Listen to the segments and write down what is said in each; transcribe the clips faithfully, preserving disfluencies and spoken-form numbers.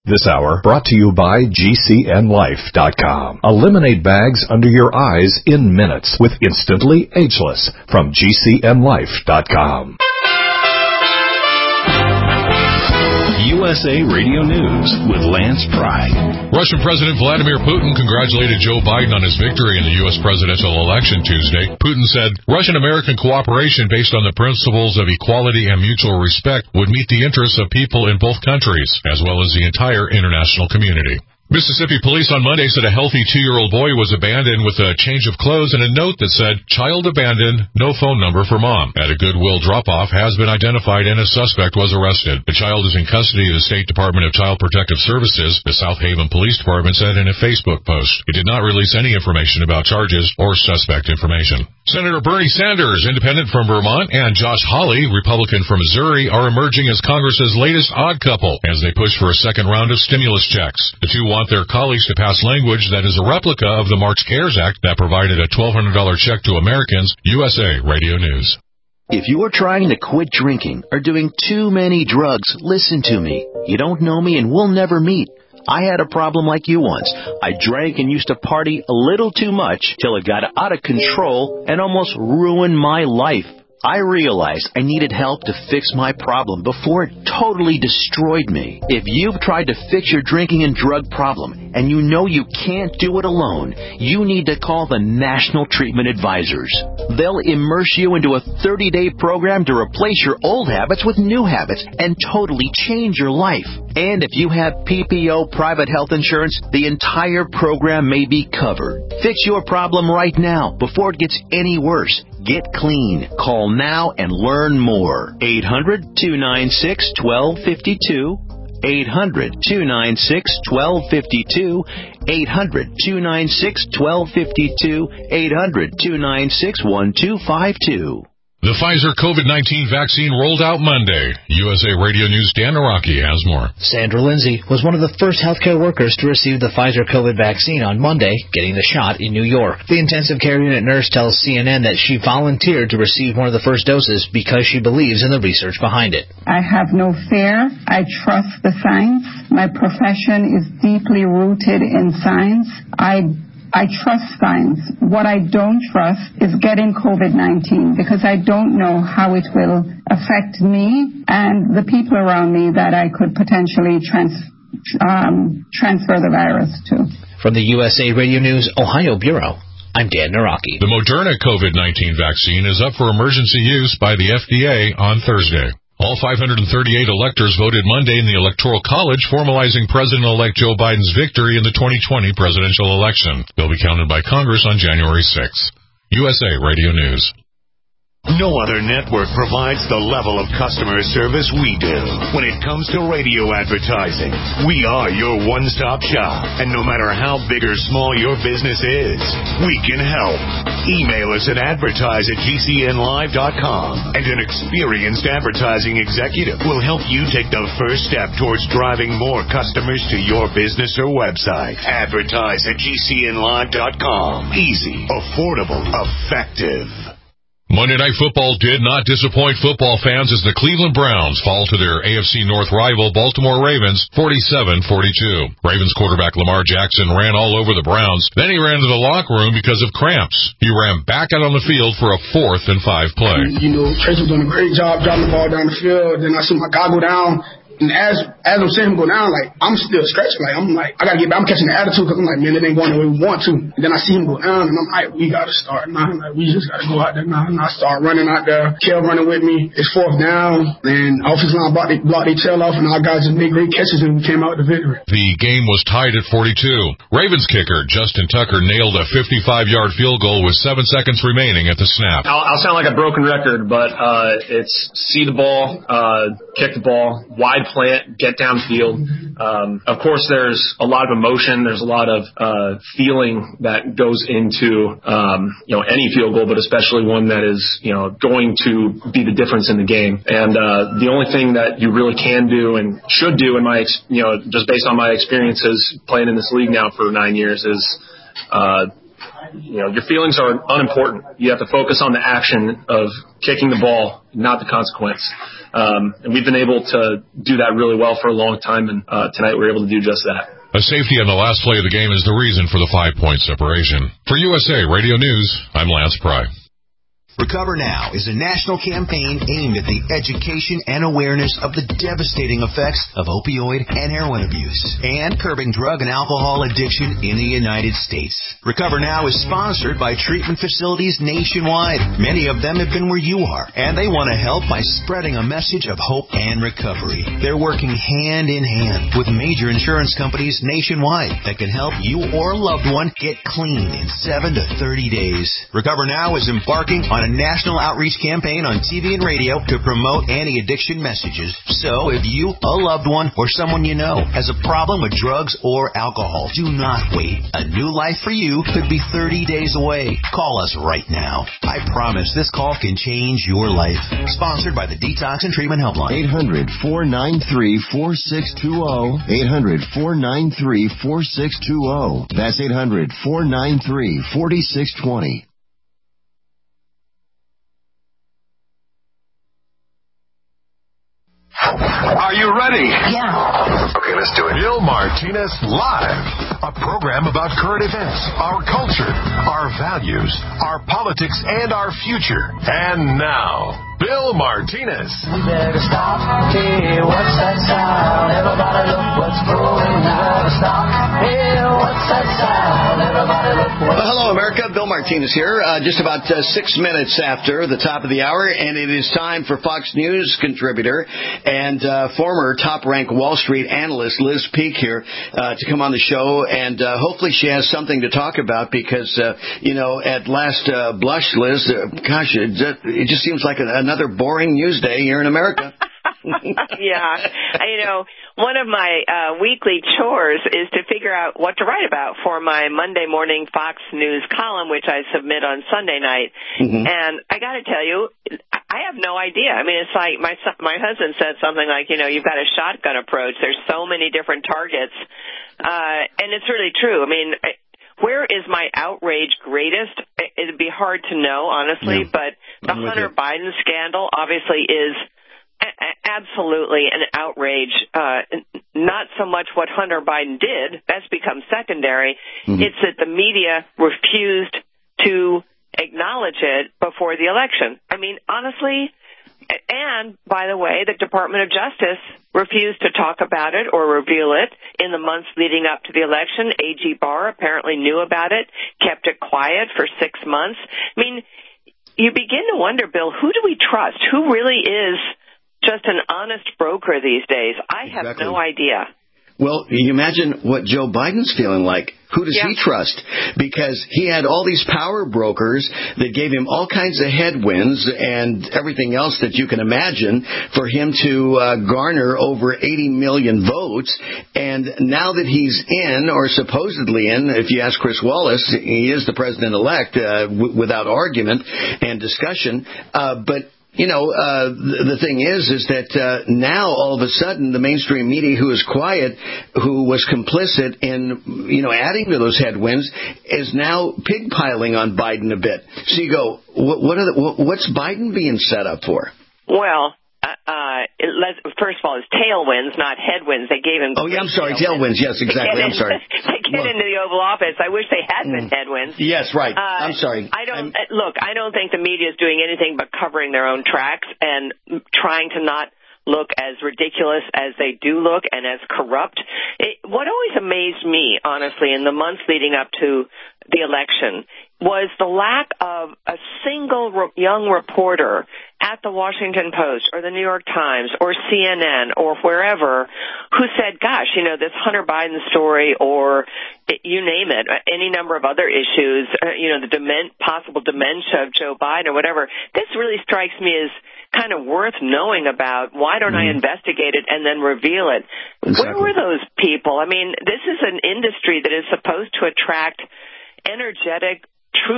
This hour brought to you by G C N Life dot com. Eliminate bags under your eyes in minutes with Instantly Ageless from G C N Life dot com. U S A Radio News with Lance Pride. Russian President Vladimir Putin congratulated Joe Biden on his victory in the U S presidential election Tuesday. Putin said Russian-American cooperation based on the principles of equality and mutual respect would meet the interests of people in both countries, as well as the entire international community. Mississippi police on Monday said a healthy two-year-old boy was abandoned with a change of clothes and a note that said, "Child abandoned, no phone number for mom." At a Goodwill drop-off has been identified and a suspect was arrested. The child is in custody of the State Department of Child Protective Services, the South Haven Police Department said in a Facebook post. It did not release any information about charges or suspect information. Senator Bernie Sanders, independent from Vermont, and Josh Hawley, Republican from Missouri, are emerging as Congress's latest odd couple as they push for a second round of stimulus checks. The two want their colleagues to pass language that is a replica of the March CARES Act that provided a twelve hundred dollars check to Americans. U S A Radio News. If you are trying to quit drinking or doing too many drugs, listen to me. You don't know me and we'll never meet. I had a problem like you once. I drank and used to party a little too much till it got out of control and almost ruined my life. I realized I needed help to fix my problem before it totally destroyed me. If you've tried to fix your drinking and drug problem and you know you can't do it alone, you need to call the National Treatment Advisors. They'll immerse you into a thirty-day program to replace your old habits with new habits and totally change your life. And if you have P P O private health insurance, the entire program may be covered. Fix your problem right now before it gets any worse. Get clean. Call now and learn more. eight hundred, two nine six, one two five two. eight hundred, two nine six, one two five two. eight hundred, two nine six, one two five two. eight hundred, two nine six, one two five two. The Pfizer COVID nineteen vaccine rolled out Monday. U S A Radio News' Dan Araki has more. Sandra Lindsay was one of the first healthcare workers to receive the Pfizer COVID vaccine on Monday, getting the shot in New York. The intensive care unit nurse tells C N N that she volunteered to receive one of the first doses because she believes in the research behind it. I have no fear. I trust the science. My profession is deeply rooted in science. I I trust science. What I don't trust is getting COVID nineteen because I don't know how it will affect me and the people around me that I could potentially trans, um, transfer the virus to. From the U S A Radio News Ohio Bureau, I'm Dan Naraki. The Moderna COVID nineteen vaccine is up for emergency use by the F D A on Thursday. All five hundred thirty-eight electors voted Monday in the Electoral College, formalizing President-elect Joe Biden's victory in the twenty twenty presidential election. They'll be counted by Congress on January sixth. U S A Radio News. No other network provides the level of customer service we do. When it comes to radio advertising, we are your one-stop shop. And no matter how big or small your business is, we can help. Email us at advertise at G C N Live dot com. And an experienced advertising executive will help you take the first step towards driving more customers to your business or website. Advertise at G C N Live dot com. Easy, affordable, effective. Monday Night Football did not disappoint football fans as the Cleveland Browns fall to their A F C North rival Baltimore Ravens forty-seven forty-two. Ravens quarterback Lamar Jackson ran all over the Browns. Then he ran to the locker room because of cramps. He ran back out on the field for a fourth and five play. You know, Trace was doing a great job dropping the ball down the field. Then I see my guy go down. And as as I'm seeing him go down, like, I'm still stretching. Like, I'm like, I got to get back. I'm catching the attitude because I'm like, man, it ain't going the way we want to. And then I see him go down, and I'm like, we got to start now. Like, we just got to go out there now. And I start running out there. Kel running with me. It's fourth down. And offensive line blocked, they, blocked their tail off, and our guys just made great catches, and we came out with the victory. The game was tied at forty-two. Ravens kicker Justin Tucker nailed a fifty-five-yard field goal with seven seconds remaining at the snap. I'll, I'll sound like a broken record, but uh, it's see the ball, uh, kick the ball, wide plant, get downfield. Um, of course, there's a lot of emotion. There's a lot of uh, feeling that goes into um, you know any field goal, but especially one that is you know going to be the difference in the game. And uh, the only thing that you really can do and should do, in my ex- you know just based on my experiences playing in this league now for nine years, is uh, you know, your feelings are unimportant. You have to focus on the action of kicking the ball, not the consequence. Um, and we've been able to do that really well for a long time, and uh, tonight we were able to do just that. A safety on the last play of the game is the reason for the five-point separation. For U S A Radio News, I'm Lance Pry. Recover Now is a national campaign aimed at the education and awareness of the devastating effects of opioid and heroin abuse and curbing drug and alcohol addiction in the United States. Recover Now is sponsored by treatment facilities nationwide. Many of them have been where you are, and they want to help by spreading a message of hope and recovery. They're working hand in hand with major insurance companies nationwide that can help you or a loved one get clean in seven to thirty days. Recover Now is embarking on a national outreach campaign on T V and radio to promote anti-addiction messages. So if you, a loved one, or someone you know has a problem with drugs or alcohol, do not wait. A new life for you could be thirty days away. Call us right now. I promise this call can change your life. Sponsored by the Detox and Treatment Helpline. eight hundred, four nine three, four six two zero. eight hundred, four nine three, four six two zero. That's eight hundred, four nine three, four six two zero. Are you ready? Yeah. Okay, let's do it. Bill Martinez Live, a program about current events, our culture, our values, our politics, and our future. And now, Bill Martinez. We better stop. Hey, what's that sound? Everybody look what's going. We better stop. Hey, what's that sound? Everybody look what's Well, hello, America. Bill Martinez here. Uh, just about uh, six minutes after the top of the hour, and it is time for Fox News contributor and uh, former top-ranked Wall Street analyst Liz Peek here uh, to come on the show, and uh, hopefully she has something to talk about because, uh, you know, at last uh, blush, Liz, uh, gosh, it just, it just seems like another boring news day here in America. Yeah. You know, one of my uh, weekly chores is to figure out what to write about for my Monday morning Fox News column, which I submit on Sunday night. Mm-hmm. And I got to tell you, I have no idea. I mean, it's like my my husband said something like, you know, you've got a shotgun approach. There's so many different targets. Uh, and it's really true. I mean, where is my outrage greatest? It'd be hard to know, honestly, yeah. But the I'm Hunter Biden scandal obviously is absolutely an outrage. Uh, not so much what Hunter Biden did. That's become secondary. Mm-hmm. It's that the media refused to acknowledge it before the election. I mean, honestly, and by the way, the Department of Justice refused to talk about it or reveal it in the months leading up to the election. A G Barr apparently knew about it, kept it quiet for six months. I mean, you begin to wonder, Bill, who do we trust? Who really is just an honest broker these days? I have exactly. no idea. Well, you imagine what Joe Biden's feeling like. Who does yeah. he trust? Because he had all these power brokers that gave him all kinds of headwinds and everything else that you can imagine for him to uh, garner over eighty million votes. And now that he's in, or supposedly in, if you ask Chris Wallace, he is the president-elect uh, w- without argument and discussion. Uh, but You know, uh, the, the thing is, is that uh, now all of a sudden the mainstream media, who is quiet, who was complicit in, you know, adding to those headwinds, is now pigpiling on Biden a bit. So you go, what, what are the, what's Biden being set up for? Well, uh, it, let's, first of all, it's tailwinds, not headwinds. They gave him. Oh, yeah, I'm sorry, tailwinds. tailwinds. Yes, exactly. I'm sorry. To get well, into the Oval Office, I wish they had been headwinds. Yes, right. Uh, I'm sorry. I don't I'm, look. I don't think the media is doing anything but covering their own tracks and trying to not look as ridiculous as they do look and as corrupt. It, what always amazed me, honestly, in the months leading up to the election was the lack of a single re- young reporter at the Washington Post or the New York Times or C N N or wherever who said, gosh, you know, this Hunter Biden story or you name it, any number of other issues, uh, you know, the dement- possible dementia of Joe Biden or whatever, this really strikes me as kind of worth knowing about. Why don't mm. I investigate it and then reveal it? Exactly. Where were those people? I mean, this is an industry that is supposed to attract energetic, truth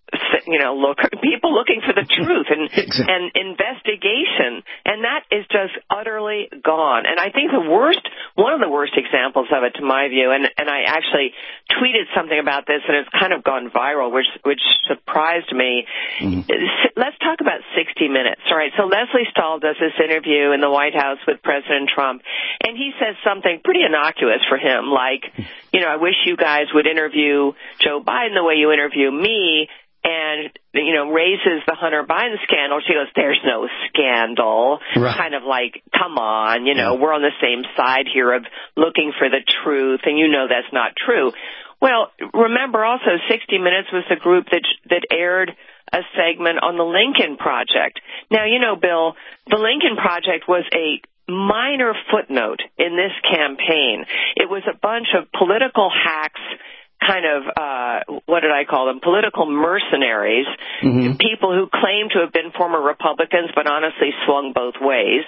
you know, look, people looking for the truth and, exactly. and investigation. And that is just utterly gone. And I think the worst, one of the worst examples of it, to my view, and, and I actually tweeted something about this, and it's kind of gone viral, which, which surprised me. Mm-hmm. Let's talk about sixty minutes. All right. So Lesley Stahl does this interview in the White House with President Trump, and he says something pretty innocuous for him, like, you know, I wish you guys would interview Joe Biden the way you interview me. And, you know, raises the Hunter Biden scandal. She goes, there's no scandal. Right. Kind of like, come on, you know, yeah. we're on the same side here of looking for the truth, and you know that's not true. Well, remember also sixty minutes was the group that that aired a segment on the Lincoln Project. Now, you know, Bill, the Lincoln Project was a minor footnote in this campaign. It was a bunch of political hacks, kind of, uh, what did I call them, political mercenaries, mm-hmm. people who claim to have been former Republicans but honestly swung both ways,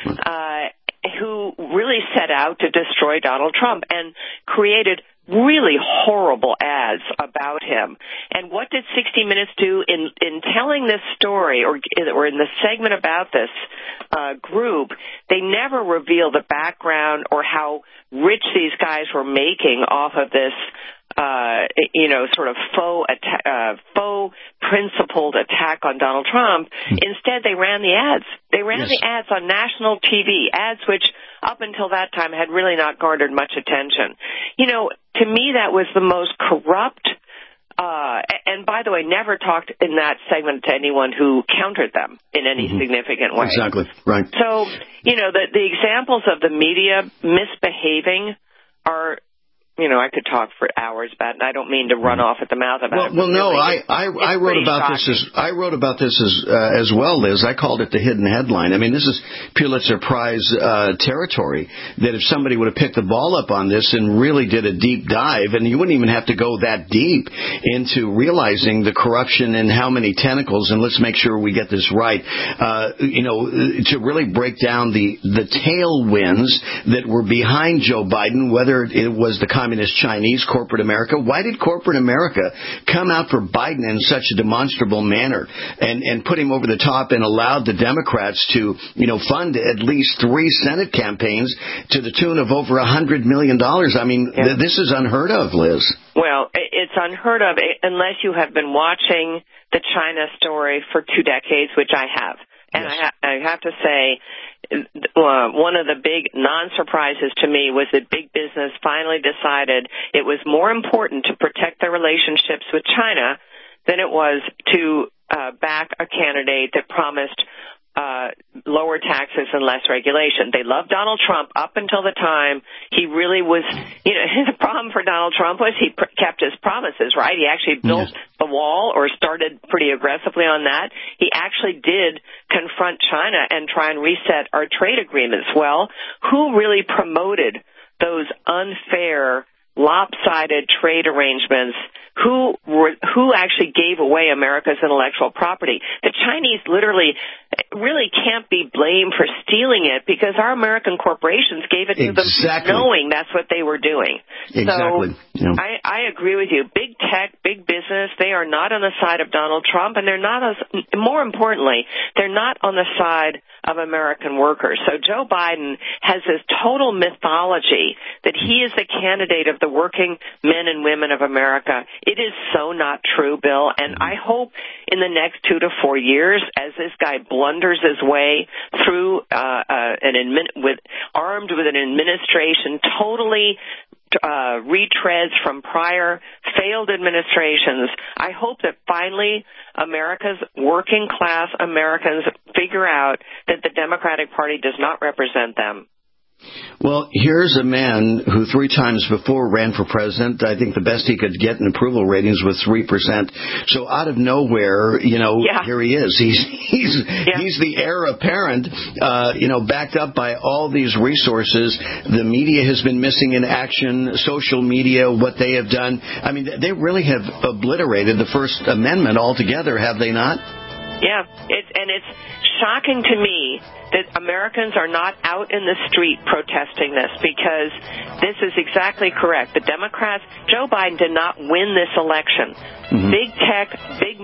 uh, who really set out to destroy Donald Trump and created really horrible ads about him. And what did sixty minutes do in, in telling this story, or, or in the segment about this uh, group? They never revealed the background or how rich these guys were making off of this Uh, you know, sort of faux, atta- uh, faux principled attack on Donald Trump. Hmm. Instead, they ran the ads. They ran yes. the ads on national T V, ads which up until that time had really not garnered much attention. You know, to me, that was the most corrupt, uh, and by the way, never talked in that segment to anyone who countered them in any mm-hmm. significant way. Exactly, right. So, you know, the, the examples of the media misbehaving are, you know, I could talk for hours about it, and I don't mean to run off at the mouth about well, it. Well, no, really, I, I, I wrote about shocking. this as I wrote about this as uh, as well, Liz. I called it the hidden headline. I mean, this is Pulitzer Prize uh, territory. That if somebody would have picked the ball up on this and really did a deep dive, and you wouldn't even have to go that deep into realizing the corruption and how many tentacles. And let's make sure we get this right. Uh, you know, to really break down the the tailwinds that were behind Joe Biden, whether it was the Communist Chinese, corporate America. Why did corporate America come out for Biden in such a demonstrable manner and, and put him over the top and allowed the Democrats to, you know, fund at least three Senate campaigns to the tune of over one hundred million dollars? I mean, yeah. th- this is unheard of, Liz. Well, it's unheard of unless you have been watching the China story for two decades, which I have. And yes. I, ha- I have to say, Uh, one of the big non-surprises to me was that big business finally decided it was more important to protect their relationships with China than it was to uh, back a candidate that promised uh, lower taxes and less regulation. They loved Donald Trump up until the time he really was, you know, the problem for Donald Trump was he pr- kept his promises, right? He actually built yes. the wall or started pretty aggressively on that. He actually did confront China and try and reset our trade agreements. Well, who really promoted those unfair, lopsided trade arrangements? Who were, who actually gave away America's intellectual property? The Chinese literally really can't be blamed for stealing it because our American corporations gave it to exactly. them knowing that's what they were doing. Exactly. So yeah. I, I agree with you. Big tech, big business, they are not on the side of Donald Trump, and they're not, as, more importantly, they're not on the side of American workers. So Joe Biden has this total mythology that he is the candidate of the working men and women of America. It is so not true, Bill, and I hope in the next two to four years, as this guy blunders his way through uh, uh, an admin, with armed with an administration totally uh, retreads from prior failed administrations, I hope that finally America's working class Americans figure out that the Democratic Party does not represent them. Well, here's a man who three times before ran for president. I think the best he could get in approval ratings was three percent. So out of nowhere, you know, yeah. here he is. He's he's yeah. he's the heir apparent, uh, you know, backed up by all these resources. The media has been missing in action. Social media, what they have done. I mean, they really have obliterated the First Amendment altogether, have they not? Yeah, it's and it's shocking to me that Americans are not out in the street protesting this, because this is exactly correct. The Democrats, Joe Biden did not win this election. Mm-hmm. Big tech, big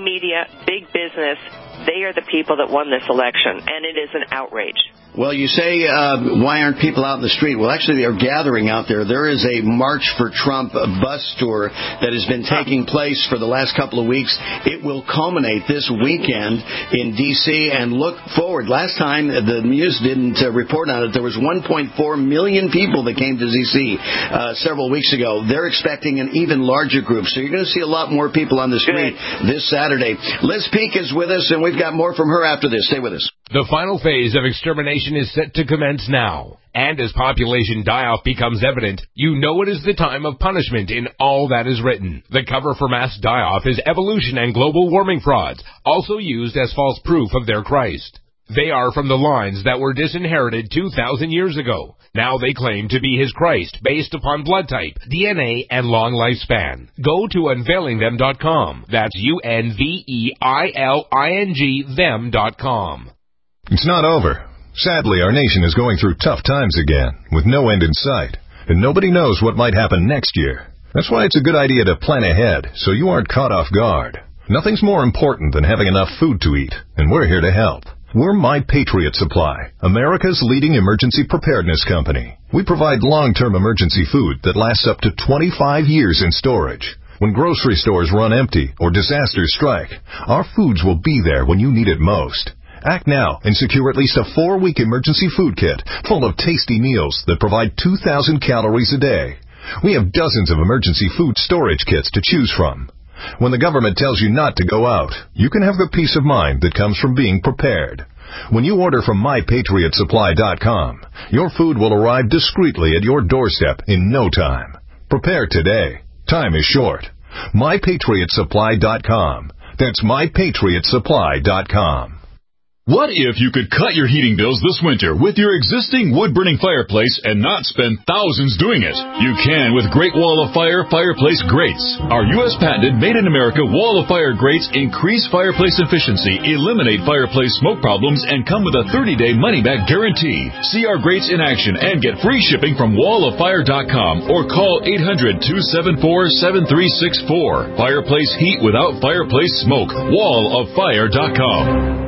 media, big business, they are the people that won this election, and it is an outrage. Well, you say, uh, why aren't people out in the street? Well, actually, they're gathering out there. There is a March for Trump bus tour that has been taking place for the last couple of weeks. It will culminate this weekend in D C and look forward. Last time, the news didn't uh, report on it. There was one point four million people that came to D C uh, several weeks ago. They're expecting an even larger group. So you're going to see a lot more people on the street Good. this Saturday. Liz Peek is with us, and we've got more from her after this. Stay with us. The final phase of extermination is set to commence now. And as population die-off becomes evident, you know it is the time of punishment in all that is written. The cover for mass die-off is evolution and global warming frauds, also used as false proof of their Christ. They are from the lines that were disinherited two thousand years ago. Now they claim to be his Christ based upon blood type, D N A, and long lifespan. Go to unveiling them dot com. That's U N V E I L I N G them dot com. It's not over. Sadly, our nation is going through tough times again, with no end in sight, and nobody knows what might happen next year. That's why it's a good idea to plan ahead, so you aren't caught off guard. Nothing's more important than having enough food to eat, and we're here to help. We're My Patriot Supply, America's leading emergency preparedness company. We provide long-term emergency food that lasts up to twenty-five years in storage. When grocery stores run empty or disasters strike, our foods will be there when you need it most. Act now and secure at least a four-week emergency food kit full of tasty meals that provide two thousand calories a day. We have dozens of emergency food storage kits to choose from. When the government tells you not to go out, you can have the peace of mind that comes from being prepared. When you order from my patriot supply dot com, your food will arrive discreetly at your doorstep in no time. Prepare today. Time is short. my patriot supply dot com. That's my patriot supply dot com. What if you could cut your heating bills this winter with your existing wood-burning fireplace and not spend thousands doing it? You can with Great Wall of Fire Fireplace Grates. Our U S patented made-in-America Wall of Fire grates increase fireplace efficiency, eliminate fireplace smoke problems, and come with a thirty-day money-back guarantee. See our grates in action and get free shipping from wall of fire dot com or call eight hundred, two seven four, seven three six four. Fireplace heat without fireplace smoke. wall of fire dot com.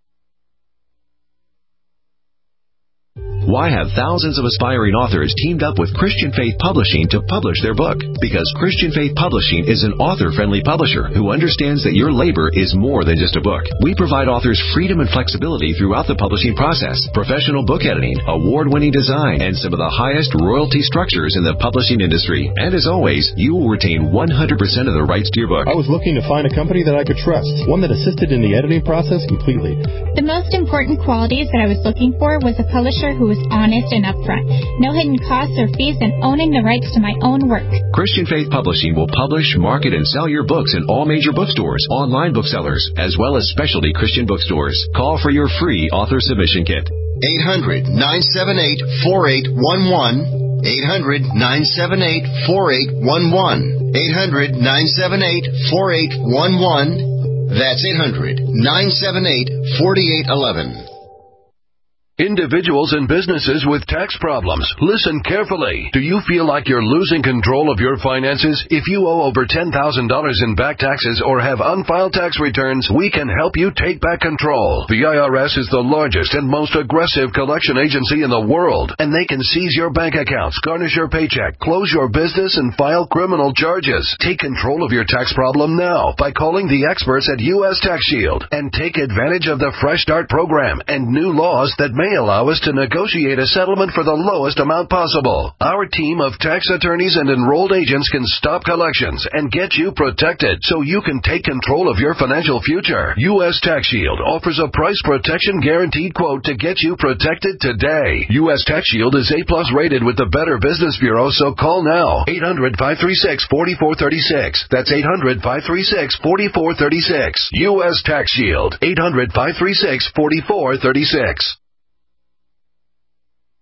Why have thousands of aspiring authors teamed up with Christian Faith Publishing to publish their book? Because Christian Faith Publishing is an author-friendly publisher who understands that your labor is more than just a book. We provide authors freedom and flexibility throughout the publishing process, professional book editing, award-winning design, and some of the highest royalty structures in the publishing industry. And as always, you will retain one hundred percent of the rights to your book. I was looking to find a company that I could trust, one that assisted in the editing process completely. The most important qualities that I was looking for was a publisher who was honest and upfront, no hidden costs or fees, and owning the rights to my own work. Christian Faith Publishing will publish, market, and sell your books in all major bookstores, online booksellers, as well as specialty Christian bookstores. Call for your free author submission kit. eight hundred, nine seven eight, four eight one one. eight hundred, nine seven eight, four eight one one. eight hundred, nine seven eight, four eight one one. That's eight hundred, nine seven eight, four eight one one. Individuals and businesses with tax problems, listen carefully. Do you feel like you're losing control of your finances? If you owe over ten thousand dollars in back taxes or have unfiled tax returns, we can help you take back control. The I R S is the largest and most aggressive collection agency in the world, and they can seize your bank accounts, garnish your paycheck, close your business, and file criminal charges. Take control of your tax problem now by calling the experts at U S Tax Shield and take advantage of the Fresh Start program and new laws that may allow us to negotiate a settlement for the lowest amount possible. Our team of tax attorneys and enrolled agents can stop collections and get you protected so you can take control of your financial future. U S Tax Shield offers a price protection guaranteed quote to get you protected today. U S Tax Shield is A plus rated with the Better Business Bureau, so call now. eight hundred, five three six, four four three six. That's eight hundred, five three six, four four three six. U S Tax Shield. eight hundred, five three six, four four three six.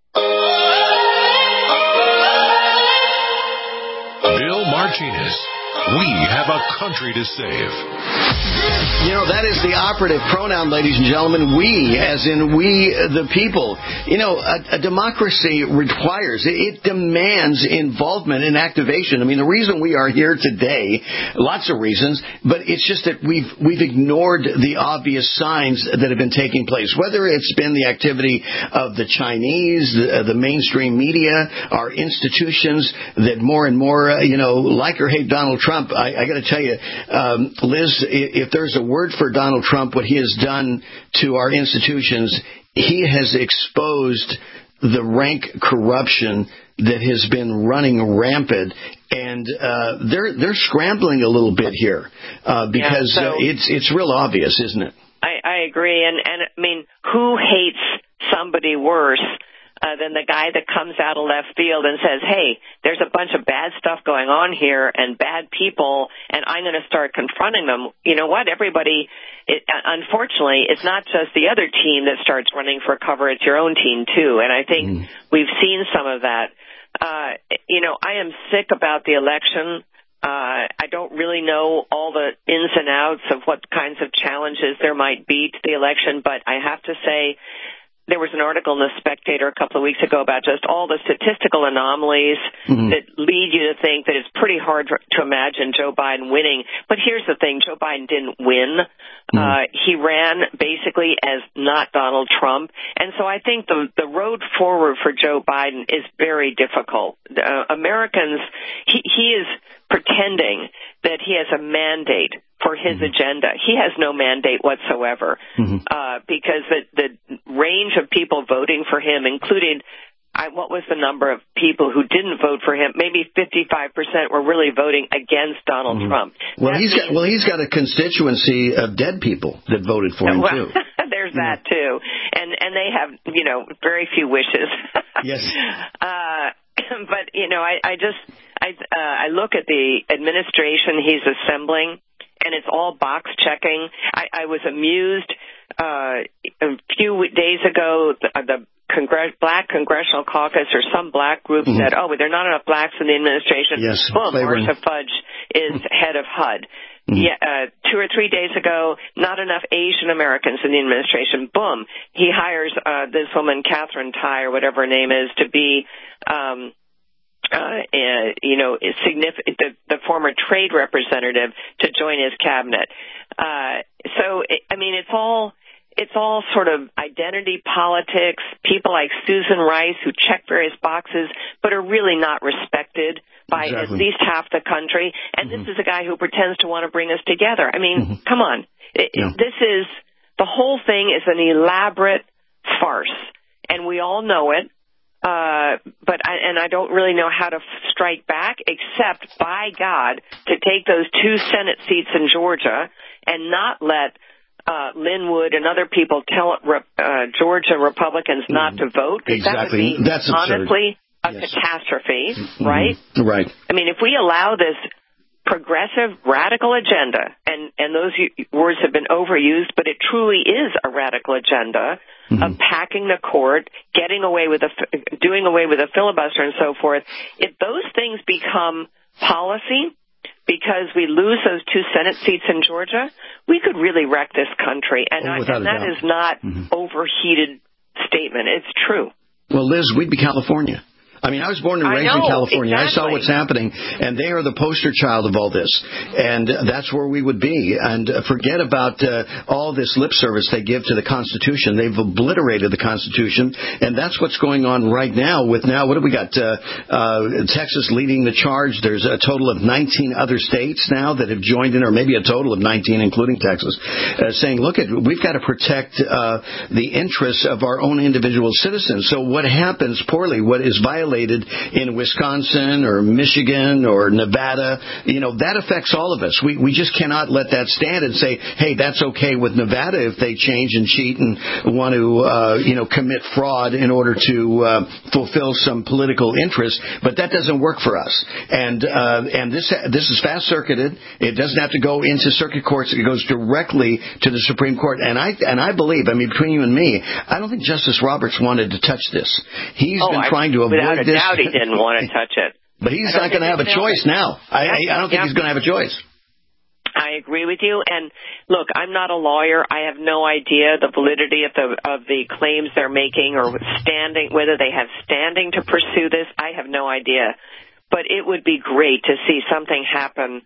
Bill Martinez We have a country to save. You know, that is the operative pronoun, ladies and gentlemen. We, as in we, the people. You know, a, a democracy requires, it, it demands involvement and activation. I mean, the reason we are here today, lots of reasons, but it's just that we've we've ignored the obvious signs that have been taking place. Whether it's been the activity of the Chinese, the, the mainstream media, our institutions that more and more, uh, you know, like or hate Donald Trump. I, I got to tell you, um, Liz, if there's a word for Donald Trump, what he has done to our institutions, he has exposed the rank corruption that has been running rampant, and uh, they're they're scrambling a little bit here uh, because yeah, so uh, it's it's real obvious, isn't it? I, I agree, and and I mean, who hates somebody worse Uh, than the guy that comes out of left field and says, hey, there's a bunch of bad stuff going on here and bad people, and I'm going to start confronting them. You know what? Everybody, it, unfortunately, it's not just the other team that starts running for cover. It's your own team, too. And I think mm. we've seen some of that. Uh, you know, I am sick about the election. Uh, I don't really know all the ins and outs of what kinds of challenges there might be to the election, but I have to say, there was an article in The Spectator a couple of weeks ago about just all the statistical anomalies mm-hmm. that lead you to think that it's pretty hard to imagine Joe Biden winning. But here's the thing, Joe Biden didn't win. Mm-hmm. Uh, he ran basically as not Donald Trump. And so I think the, the road forward for Joe Biden is very difficult. Uh, Americans, he, he is pretending that he has a mandate for his mm-hmm. agenda. He has no mandate whatsoever mm-hmm. uh, because the, the range of people voting for him, including I, what was the number of people who didn't vote for him? Maybe fifty-five percent were really voting against Donald mm-hmm. Trump. Well, that he's means, got well, he's got a constituency of dead people that voted for him well, too. There's mm-hmm. that too, and and they have you know very few wishes. Yes. Uh, but you know, I, I just I uh, I look at the administration he's assembling. And it's all box checking. I, I was amused uh, a few days ago. The, the Congress, Black Congressional Caucus or some black group mm-hmm. said, "Oh, but there are not enough blacks in the administration." Yes, boom, Marcia Fudge is head of H U D. Mm-hmm. Yeah, uh, two or three days ago, not enough Asian Americans in the administration. Boom, he hires uh, this woman, Catherine Tai, or whatever her name is, to be. Um, Uh, uh, you know, significant, the, the former trade representative to join his cabinet. Uh, so, I mean, it's all, it's all sort of identity politics, people like Susan Rice who check various boxes but are really not respected by exactly. at least half the country. And mm-hmm. this is a guy who pretends to want to bring us together. I mean, mm-hmm. come on. It, yeah. This is, the whole thing is an elaborate farce, and we all know it. Uh, but I, and I don't really know how to strike back, except by God to take those two Senate seats in Georgia and not let uh, Lin Wood and other people tell uh, Georgia Republicans not to vote. Exactly. That would be That's honestly absurd. a yes. catastrophe, mm-hmm. right? Right. I mean, if we allow this progressive, radical agenda, and, and those words have been overused, but it truly is a radical agenda mm-hmm. of packing the court, getting away with a, doing away with a filibuster and so forth. If those things become policy, because we lose those two Senate seats in Georgia, we could really wreck this country. And, oh, I, and that is not mm-hmm. overheated statement. It's true. Well, Liz, we'd be California. I mean, I was born and raised know, in California. Exactly. I saw what's happening, and they are the poster child of all this. And that's where we would be. And forget about uh, all this lip service they give to the Constitution. They've obliterated the Constitution, and that's what's going on right now with now, what have we got? Uh, uh, Texas leading the charge. There's a total of nineteen other states now that have joined in, or maybe a total of nineteen, including Texas, uh, saying, look, at we've got to protect uh, the interests of our own individual citizens. So what happens poorly, what is violated in Wisconsin or Michigan or Nevada, you know, that affects all of us. We we just cannot let that stand and say, hey, that's okay with Nevada if they change and cheat and want to, uh, you know, commit fraud in order to uh, fulfill some political interest. But that doesn't work for us. And uh, and this this is fast-circuited. It doesn't have to go into circuit courts. It goes directly to the Supreme Court. And I and I believe, I mean, between you and me, I don't think Justice Roberts wanted to touch this. He's oh, been I, trying to avoid without a this. doubt he didn't want to touch it. But he's not going to have a choice now. I, I don't think yeah. he's going to have a choice. I agree with you. And look, I'm not a lawyer. I have no idea the validity of the of the claims they're making or standing, whether they have standing to pursue this. I have no idea. But it would be great to see something happen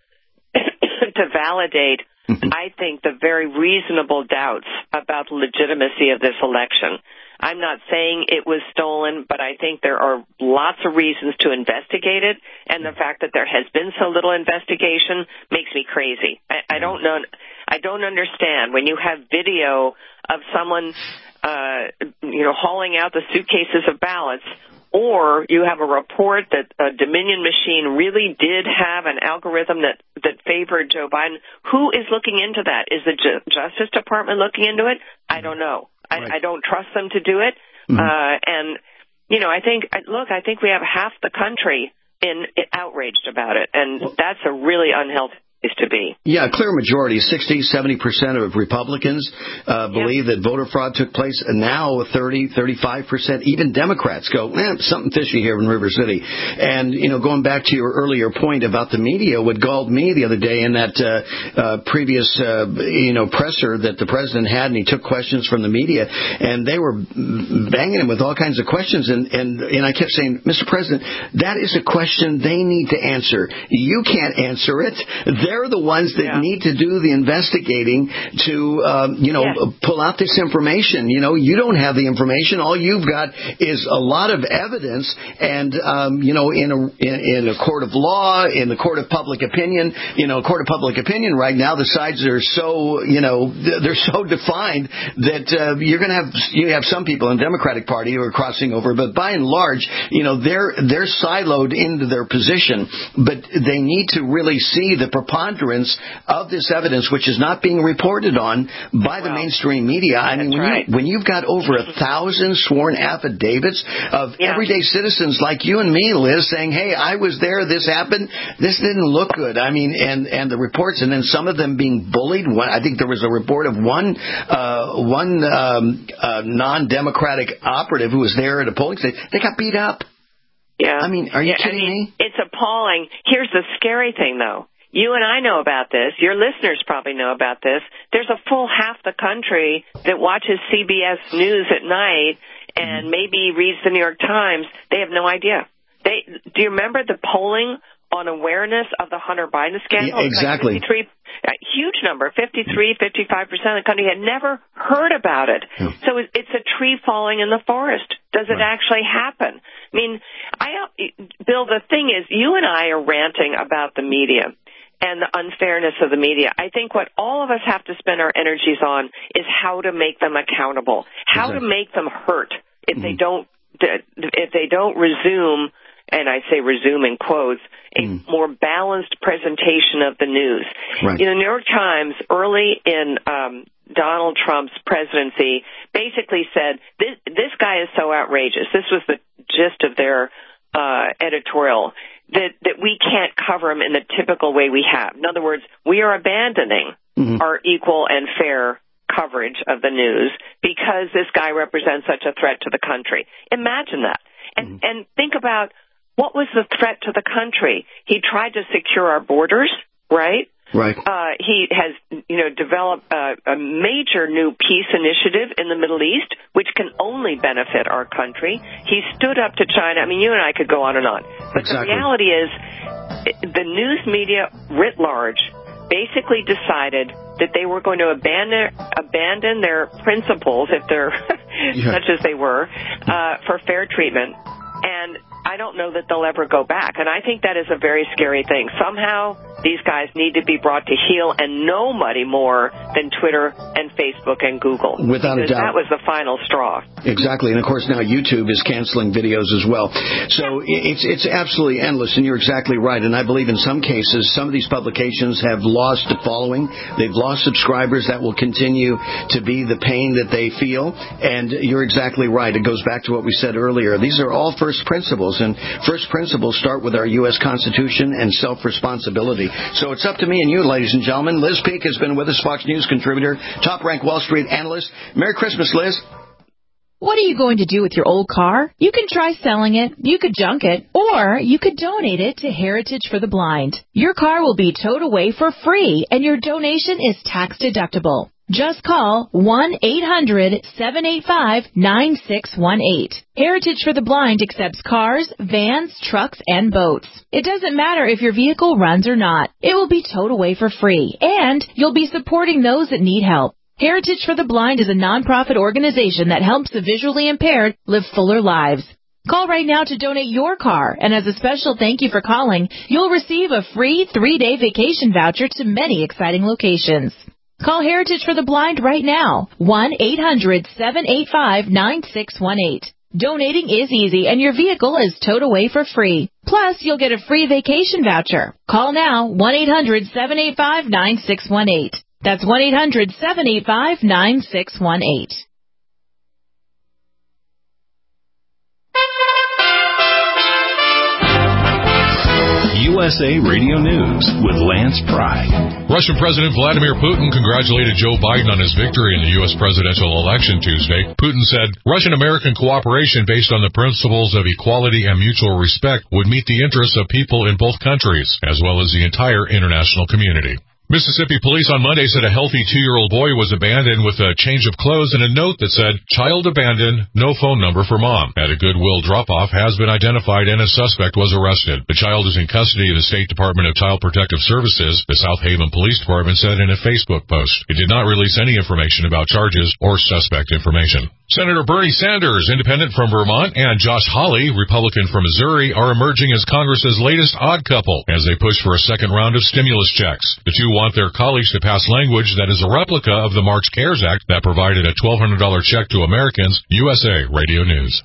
to validate, I think, the very reasonable doubts about the legitimacy of this election. I'm not saying it was stolen, but I think there are lots of reasons to investigate it, and the fact that there has been so little investigation makes me crazy. I, I don't know. I don't understand when you have video of someone, uh, you know, hauling out the suitcases of ballots, or you have a report that a Dominion machine really did have an algorithm that, that favored Joe Biden. Who is looking into that? Is the Ju- Justice Department looking into it? I don't know. I, right. I don't trust them to do it. Mm-hmm. Uh, and, you know, I think, look, I think we have half the country in, in outraged about it, and well, that's a really unhealthy place to be. Yeah, a clear majority, sixty, seventy percent of Republicans uh, believe yeah. that voter fraud took place, and now thirty, thirty-five percent, even Democrats go, eh, something fishy here in River City. And, you know, going back to your earlier point about the media, what galled me the other day in that uh, uh, previous, uh, you know, presser that the president had, and he took questions from the media, and they were banging him with all kinds of questions, and, and, and I kept saying, Mister President, that is a question they need to answer. You can't answer it. They're the ones that yeah. need to do the investigating to, um, you know, yeah. pull out this information. You know, you don't have the information. All you've got is a lot of evidence. And, um, you know, in a, in, in a court of law, in the court of public opinion, you know, court of public opinion right now, the sides are so, you know, they're so defined that uh, you're going to have, you have some people in the Democratic Party who are crossing over. But by and large, you know, they're, they're siloed into their position. But they need to really see the preponderance of this evidence, which is not being reported on by the well, mainstream media. I mean, when, right. you, when you've got over a thousand sworn affidavits of yeah. everyday citizens like you and me, Liz, saying, hey, I was there, this happened, this didn't look good. I mean, and, and the reports, and then some of them being bullied. I think there was a report of one uh, one um, uh, non-democratic operative who was there at a polling station. They got beat up. Yeah. I mean, are you yeah, kidding I mean, me? It's appalling. Here's the scary thing, though. You and I know about this. Your listeners probably know about this. There's a full half the country that watches C B S News at night and maybe reads the New York Times. They have no idea. They do you remember the polling on awareness of the Hunter Biden scandal? Yeah, exactly. Like fifty-three, a huge number, fifty-three, fifty-five percent of the country had never heard about it. Yeah. So it's a tree falling in the forest. Does it right. actually happen? I mean, I, Bill, the thing is, you and I are ranting about the media and the unfairness of the media. I think what all of us have to spend our energies on is how to make them accountable, how exactly. to make them hurt if mm-hmm. they don't if they don't resume, and I say resume in quotes, a mm. more balanced presentation of the news. Right. You know, the New York Times early in um, Donald Trump's presidency basically said this this guy is so outrageous. This was the gist of their uh, editorial. That, that we can't cover them in the typical way we have. In other words, we are abandoning mm-hmm. our equal and fair coverage of the news because this guy represents such a threat to the country. Imagine that. And, mm-hmm. and think about what was the threat to the country. He tried to secure our borders, right? Right. Uh, he has, you know, developed a, a major new peace initiative in the Middle East, which can only benefit our country. He stood up to China. I mean, you and I could go on and on. But exactly. the reality is the news media writ large basically decided that they were going to abandon abandon their principles, if they're yeah. such as they were, uh, for fair treatment. And I don't know that they'll ever go back. And I think that is a very scary thing. Somehow these guys need to be brought to heel, and nobody more than Twitter and Facebook and Google. Without a doubt. That was the final straw. Exactly. And, of course, now YouTube is canceling videos as well. So it's it's absolutely endless, and you're exactly right. And I believe in some cases, some of these publications have lost a following. They've lost subscribers. That will continue to be the pain that they feel. And you're exactly right. It goes back to what we said earlier. These are all first principles, and first principles start with our U S Constitution and self-responsibility. So it's up to me and you, ladies and gentlemen. Liz Peek has been with us, Fox News contributor, top-ranked Wall Street analyst. Merry Christmas, Liz. What are you going to do with your old car? You can try selling it, you could junk it, or you could donate it to Heritage for the Blind. Your car will be towed away for free, and your donation is tax deductible. Just call one eight hundred seven eight five nine six one eight. Heritage for the Blind accepts cars, vans, trucks, and boats. It doesn't matter if your vehicle runs or not. It will be towed away for free, and you'll be supporting those that need help. Heritage for the Blind is a nonprofit organization that helps the visually impaired live fuller lives. Call right now to donate your car, and as a special thank you for calling, you'll receive a free three-day vacation voucher to many exciting locations. Call Heritage for the Blind right now, one eight hundred seven eight five nine six one eight. Donating is easy, and your vehicle is towed away for free. Plus, you'll get a free vacation voucher. Call now, one eight hundred seven eight five nine six one eight. That's one eight hundred seven eight five nine six one eight. U S A Radio News with Lance Pry. Russian President Vladimir Putin congratulated Joe Biden on his victory in the U S presidential election Tuesday. Putin said Russian-American cooperation based on the principles of equality and mutual respect would meet the interests of people in both countries, as well as the entire international community. Mississippi police on Monday said a healthy two-year-old boy was abandoned with a change of clothes and a note that said, "Child abandoned, no phone number for mom." At a Goodwill drop-off has been identified and a suspect was arrested. The child is in custody of the State Department of Child Protective Services, the South Haven Police Department said in a Facebook post. It did not release any information about charges or suspect information. Senator Bernie Sanders, independent from Vermont, and Josh Hawley, Republican from Missouri, are emerging as Congress's latest odd couple as they push for a second round of stimulus checks. The two want their colleagues to pass language that is a replica of the March CARES Act that provided a twelve hundred dollars check to Americans. U S A Radio News.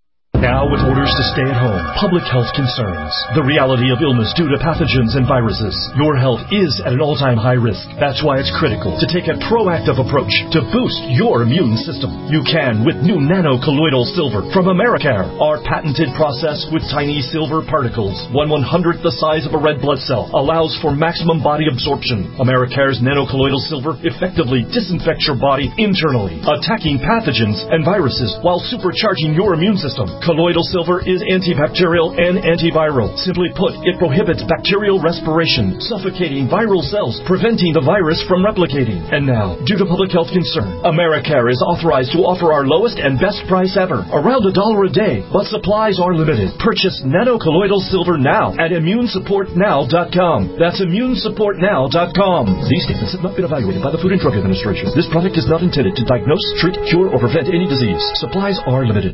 Now with orders to stay at home, public health concerns, the reality of illness due to pathogens and viruses, your health is at an all-time high risk. That's why it's critical to take a proactive approach to boost your immune system. You can with new nano-colloidal silver from Americare, our patented process with tiny silver particles, one one-hundredth the size of a red blood cell, allows for maximum body absorption. Americare's nano-colloidal silver effectively disinfects your body internally, attacking pathogens and viruses while supercharging your immune system. Colloidal silver is antibacterial and antiviral. Simply put, it prohibits bacterial respiration, suffocating viral cells, preventing the virus from replicating. And now, due to public health concern, Americare is authorized to offer our lowest and best price ever, around a dollar a day, but supplies are limited. Purchase nano-colloidal silver now at immune support now dot com. That's immune support now dot com. These statements have not been evaluated by the Food and Drug Administration. This product is not intended to diagnose, treat, cure, or prevent any disease. Supplies are limited.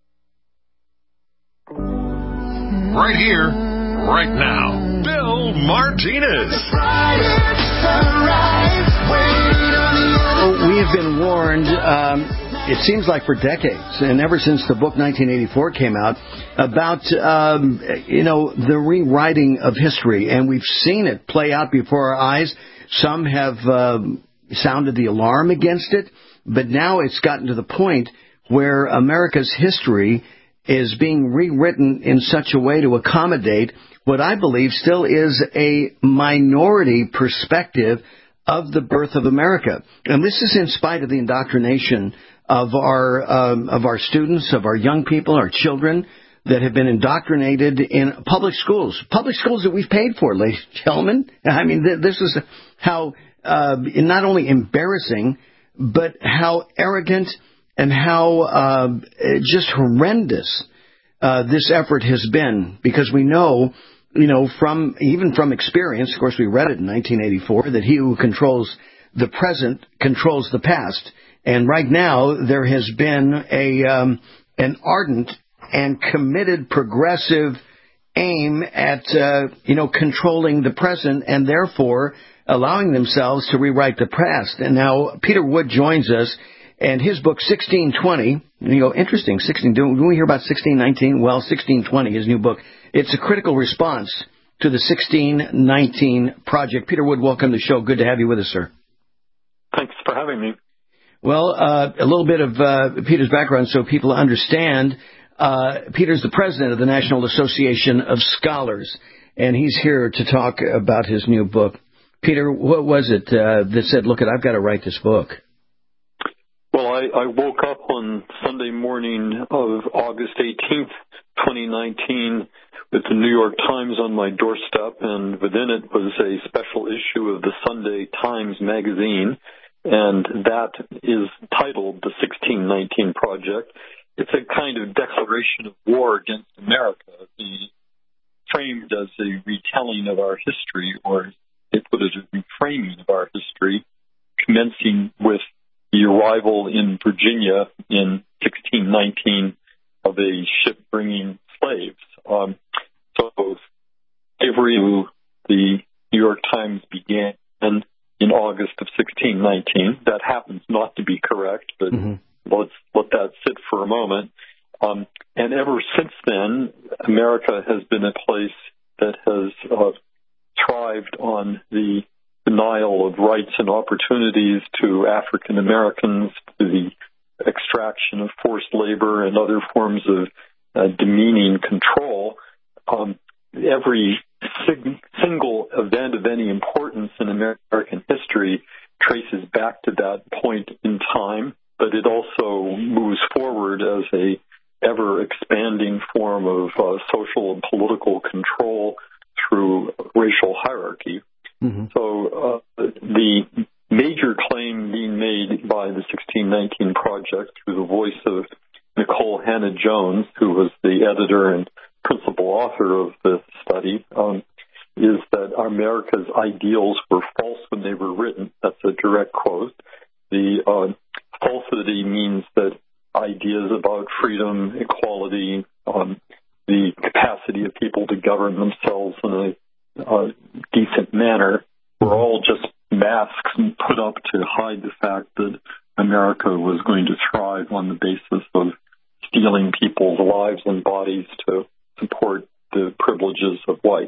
Right here, right now, Bill Martinez. We have been warned, um, it seems like for decades, and ever since the book nineteen eighty-four came out, about, um, you know, the rewriting of history. And we've seen it play out before our eyes. Some have um, sounded the alarm against it, but now it's gotten to the point where America's history is being rewritten in such a way to accommodate what I believe still is a minority perspective of the birth of America. And this is in spite of the indoctrination of our um, of our students, of our young people, our children that have been indoctrinated in public schools, public schools that we've paid for, ladies and gentlemen. I mean, th- this is how uh, not only embarrassing, but how arrogant and how uh, just horrendous uh, this effort has been, because we know, you know, from even from experience, of course, we read it in nineteen eighty-four, that he who controls the present controls the past. And right now, there has been a um, an ardent and committed progressive aim at, uh, you know, controlling the present and therefore allowing themselves to rewrite the past. And now Peter Wood joins us. And his book, sixteen twenty, and you go, interesting, sixteen, do we hear about sixteen nineteen? Well, sixteen twenty, his new book. It's a critical response to the sixteen nineteen project. Peter Wood, welcome to the show. Good to have you with us, sir. Thanks for having me. Well, uh, a little bit of uh, Peter's background so people understand. Uh, Peter's the president of the National Association of Scholars, and he's here to talk about his new book. Peter, what was it uh, that said, look, I've got to write this book? Well, I I, I woke up on Sunday morning of August eighteenth, twenty nineteen, with the New York Times on my doorstep, and within it was a special issue of the Sunday Times magazine, and that is titled The sixteen nineteen Project. It's a kind of declaration of war against America, framed as a retelling of our history, or they put it as a reframing of our history, commencing with the arrival in Virginia in sixteen nineteen of a ship bringing slaves. Um, so slavery, the New York Times began in August of sixteen nineteen. That happens not to be correct, but mm-hmm. let's let that sit for a moment. Um, and ever since then, America has been a place that has uh, thrived on the denial of rights and opportunities to African Americans, to the extraction of forced labor and other forms of uh, demeaning control. Um, every sig- single event of any importance in American history traces back to that point in time, but it also moves forward as a ever-expanding form of uh, social and political control through racial hierarchy. Mm-hmm. So uh, the major claim being made by the sixteen nineteen Project through the voice of Nicole Hannah-Jones, who was the editor and principal author of the study, um, is that America's ideals were false when they were written. That's a direct quote. The uh, falsity means that ideas about freedom, equality, um, the capacity of people to govern themselves in a uh, decent manner were all just masks put up to hide the fact that America was going to thrive on the basis of stealing people's lives and bodies to support the privileges of whites.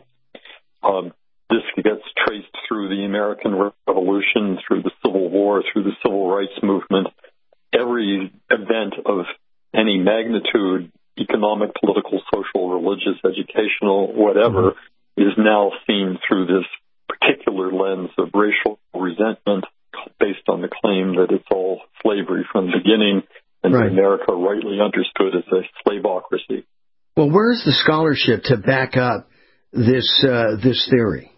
Um, this gets traced through the American Revolution, through the Civil War, through the Civil Rights Movement. Every event of any magnitude, economic, political, social, religious, educational, whatever, mm-hmm. is now seen through this particular lens of racial resentment based on the claim that it's all slavery from the beginning and right. America rightly understood as a slaveocracy. Well, where's the scholarship to back up this uh, this theory?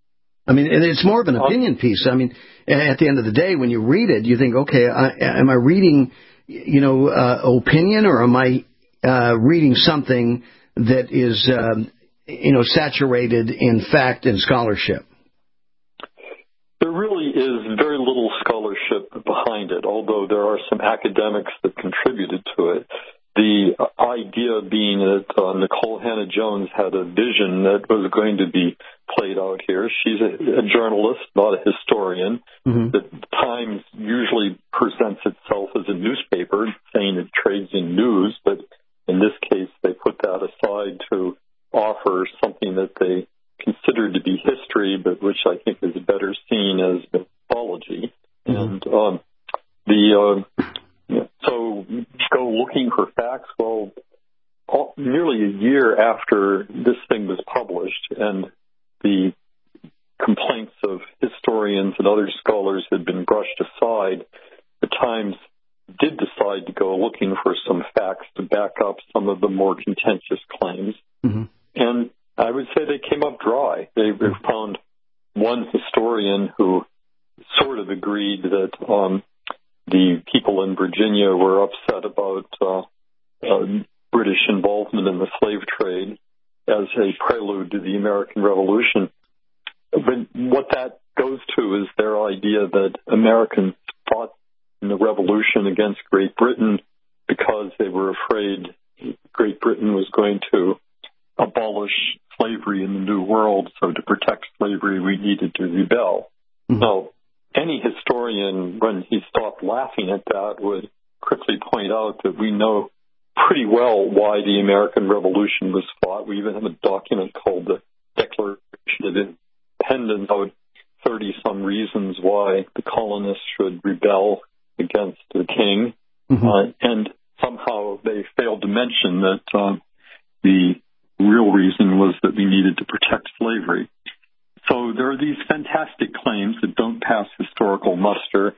I mean, and it's more of an opinion piece. I mean, at the end of the day, when you read it, you think, okay, I, am I reading, you know, uh, opinion, or am I uh, reading something that is, um, you know, saturated in fact and scholarship? There really is very little scholarship behind it, although there are some academics that contributed to it. The idea being that uh, Nicole Hannah-Jones had a vision that was going to be played out here. She's a, a journalist, not a historian. Mm-hmm. The Times usually presents itself as a newspaper, saying it trades in news, but in this case they put that aside to offer something that they considered to be history, but which I think is better seen as mythology. Mm-hmm. And um, the... Uh, So go looking for facts. Well, all, nearly a year after this thing was published and the complaints of historians and other scholars had been brushed aside, the Times did decide to go looking for some facts to back up some of the more contentious claims. Mm-hmm. And I would say they came up dry. They mm-hmm. found one historian who sort of agreed that um, the people in Virginia were upset about uh, uh, British involvement in the slave trade as a prelude to the American Revolution. But what that goes to is their idea that Americans fought in the Revolution against Great Britain because they were afraid Great Britain was going to abolish slavery in the New World, so to protect slavery we needed to rebel. Mm-hmm. Now, any historian, when he stopped laughing at that, would quickly point out that we know pretty well why the American Revolution was fought. We even have a document called the Declaration of Independence, about thirty-some reasons why the colonists should rebel against the king. Mm-hmm. Uh, and somehow they failed to mention that uh, the real reason was that we needed to protect slavery. So there are these fantastic claims that don't pass historical muster. The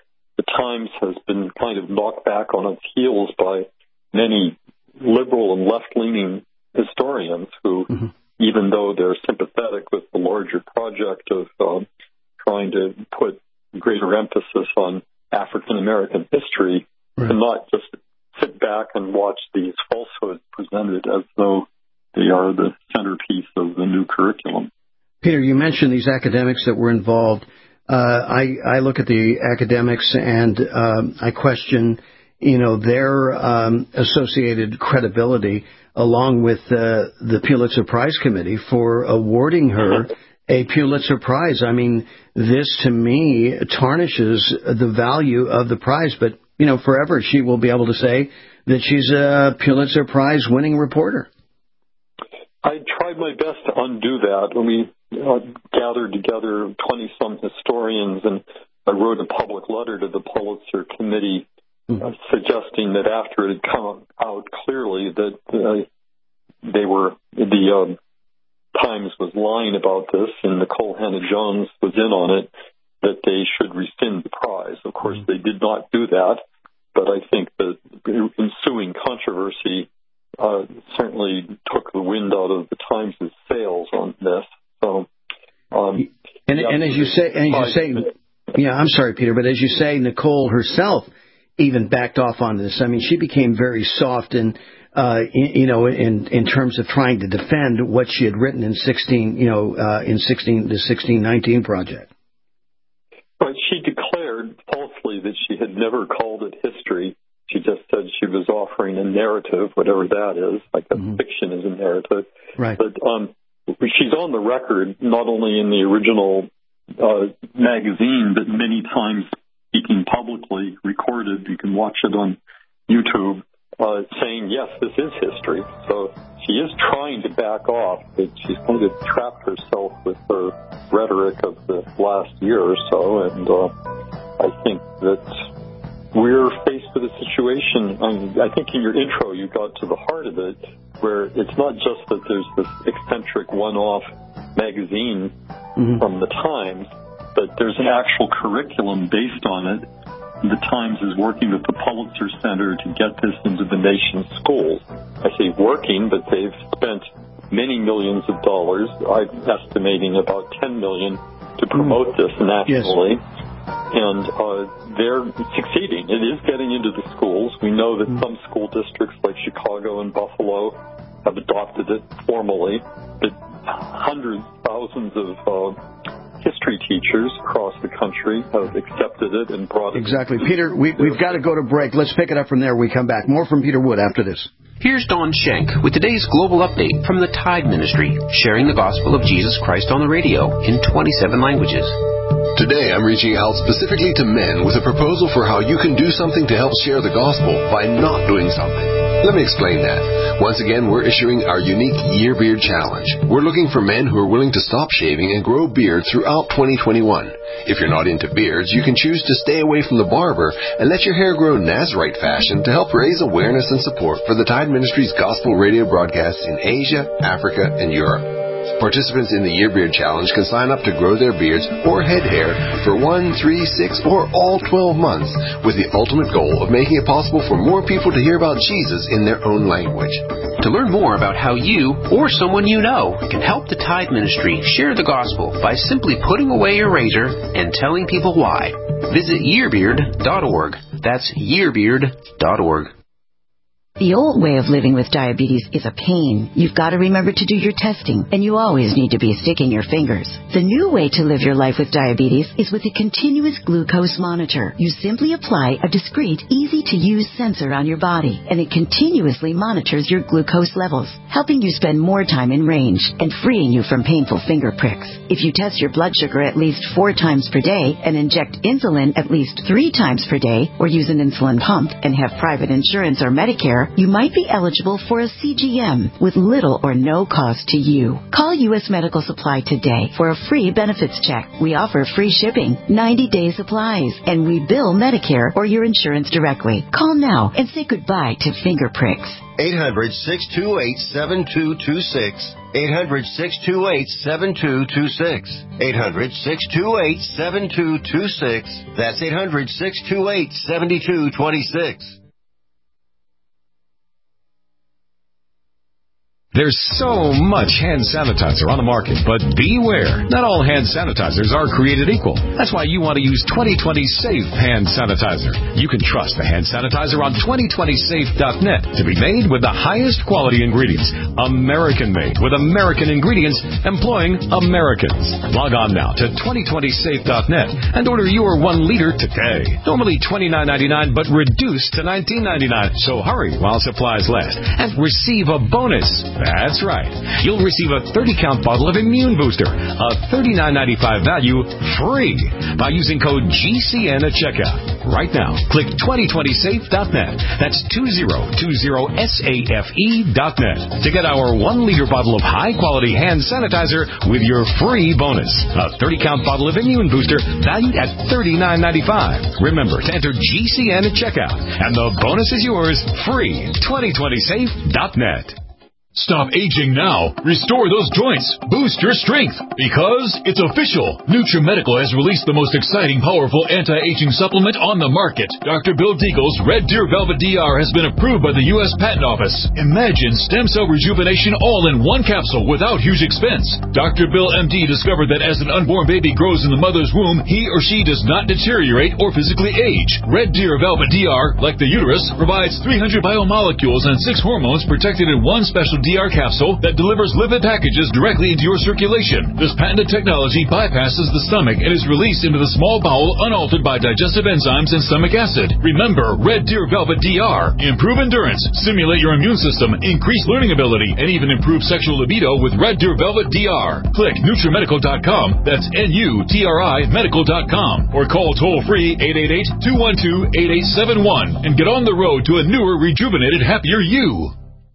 Times has been kind of knocked back on its heels by many liberal and left-leaning historians who, mm-hmm. even though they're sympathetic with the larger project of um, trying to put greater emphasis on African American history, right. cannot just sit back and watch these falsehoods presented as though they are the centerpiece of the new curriculum. Peter, you mentioned these academics that were involved. Uh, I, I look at the academics and um, I question, you know, their um, associated credibility along with uh, the Pulitzer Prize Committee for awarding her a Pulitzer Prize. I mean, this to me tarnishes the value of the prize, but, you know, forever she will be able to say that she's a Pulitzer Prize winning reporter. I tried my best to undo that when we uh, gathered together twenty-some historians, and I wrote a public letter to the Pulitzer Committee uh, suggesting that after it had come out clearly that uh, they were, the uh, Times was lying about this and Nicole Hannah-Jones was in on it, that they should rescind the prize. Of course, they did not do that, but I think the ensuing controversy Uh, certainly took the wind out of the Times' sails on this. So, um, and, yeah, and as you say, and as you say, yeah, I'm sorry, Peter, but as you say, Nicole herself even backed off on this. I mean, she became very soft and, uh, in, you know, in in terms of trying to defend what she had written in sixteen, you know, uh, in sixteen the sixteen nineteen project. But she declared falsely that she had never called it history. She just said she was offering a narrative, whatever that is, like a mm-hmm. fiction is a narrative. Right. But um, she's on the record, not only in the original uh, magazine, but many times speaking publicly, recorded. You can watch it on YouTube, uh, saying, yes, this is history. So she is trying to back off, but she's kind of trapped herself with her rhetoric of the last year or so. And uh, I think that we're faced with a situation, I, mean, I think in your intro you got to the heart of it, where it's not just that there's this eccentric one-off magazine mm-hmm. from the Times, but there's an actual curriculum based on it. The Times is working with the Pulitzer Center to get this into the nation's schools. I say working, but they've spent many millions of dollars, I'm estimating about ten million dollars to promote mm-hmm. this nationally. Yes. And uh, they're succeeding. It is getting into the schools. We know that some school districts like Chicago and Buffalo have adopted it formally, but hundreds, thousands of uh, history teachers across the country have accepted it and brought it. Exactly. Peter, we, we've got to go to break. Let's pick it up from there when we come back. More from Peter Wood after this. Here's Don Schenk with today's global update from the Tide Ministry, sharing the gospel of Jesus Christ on the radio in twenty-seven languages. Today, I'm reaching out specifically to men with a proposal for how you can do something to help share the gospel by not doing something. Let me explain that. Once again, we're issuing our unique Year Beard Challenge. We're looking for men who are willing to stop shaving and grow beard throughout twenty twenty-one. If you're not into beards, you can choose to stay away from the barber and let your hair grow Nazarite fashion to help raise awareness and support for the Tide Ministry's gospel radio broadcasts in Asia, Africa, and Europe. Participants in the Year Beard Challenge can sign up to grow their beards or head hair for one, three, six, or all twelve months with the ultimate goal of making it possible for more people to hear about Jesus in their own language. To learn more about how you or someone you know can help the Tide Ministry share the gospel by simply putting away your razor and telling people why, visit yearbeard dot org. That's yearbeard dot org. The old way of living with diabetes is a pain. You've got to remember to do your testing, and you always need to be sticking your fingers. The new way to live your life with diabetes is with a continuous glucose monitor. You simply apply a discreet, easy-to-use sensor on your body, and it continuously monitors your glucose levels, helping you spend more time in range and freeing you from painful finger pricks. If you test your blood sugar at least four times per day and inject insulin at least three times per day, or use an insulin pump and have private insurance or Medicare, you might be eligible for a C G M with little or no cost to you. Call U S Medical Supply today for a free benefits check. We offer free shipping, ninety-day supplies, and we bill Medicare or your insurance directly. Call now and say goodbye to finger pricks. eight hundred, six two eight, seven two two six. eight hundred, six two eight, seven two two six. eight hundred, six two eight, seven two two six. That's eight hundred, six two eight, seven two two six. There's so much hand sanitizer on the market, but beware. Not all hand sanitizers are created equal. That's why you want to use twenty twenty Safe Hand Sanitizer. You can trust the hand sanitizer on twenty twenty safe dot net to be made with the highest quality ingredients. American-made with American ingredients employing Americans. Log on now to twenty twenty safe dot net and order your one liter today. Normally twenty-nine ninety-nine, but reduced to nineteen ninety-nine. So hurry while supplies last and receive a bonus. That's right. You'll receive a thirty count bottle of Immune Booster, a thirty-nine ninety-five value, free by using code G C N at checkout. Right now, click twenty twenty safe dot net. That's twenty twenty safe dot net to get our one liter bottle of high-quality hand sanitizer with your free bonus. A thirty count bottle of Immune Booster valued at thirty-nine ninety-five. Remember to enter G C N at checkout, and the bonus is yours free. twenty twenty safe dot net. Stop aging now. Restore those joints. Boost your strength. Because it's official. NutriMedical has released the most exciting, powerful anti-aging supplement on the market. Doctor Bill Deagle's Red Deer Velvet D R has been approved by the U S Patent Office. Imagine stem cell rejuvenation all in one capsule without huge expense. Doctor Bill M D discovered that as an unborn baby grows in the mother's womb, he or she does not deteriorate or physically age. Red Deer Velvet D R, like the uterus, provides three hundred biomolecules and six hormones protected in one special D R capsule that delivers lipid packages directly into your circulation. This patented technology bypasses the stomach and is released into the small bowel unaltered by digestive enzymes and stomach acid. Remember, Red Deer Velvet D R. Improve endurance, stimulate your immune system, increase learning ability, and even improve sexual libido with Red Deer Velvet D R. Click NutriMedical dot com. That's N U T R I medical dot com. Or call toll-free eight eight eight, two one two, eight eight seven one and get on the road to a newer, rejuvenated, happier you.